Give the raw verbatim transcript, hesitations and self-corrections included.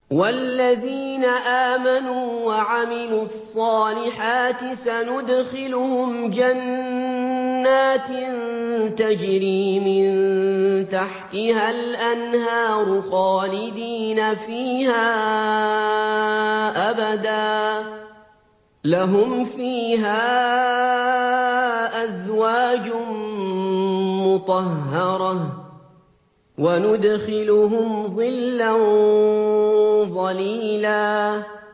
وَالَّذِينَ آمَنُوا وَعَمِلُوا الصَّالِحَاتِ سَنُدْخِلُهُمْ جَنَّاتٍ تَجْرِي مِن تَحْتِهَا الْأَنْهَارُ خَالِدِينَ فِيهَا أَبَدًا ۖ لَّهُمْ فِيهَا أَزْوَاجٌ مُّطَهَّرَةٌ ۖ وَنُدْخِلُهُمْ ظِلًّا ظَلِيلًا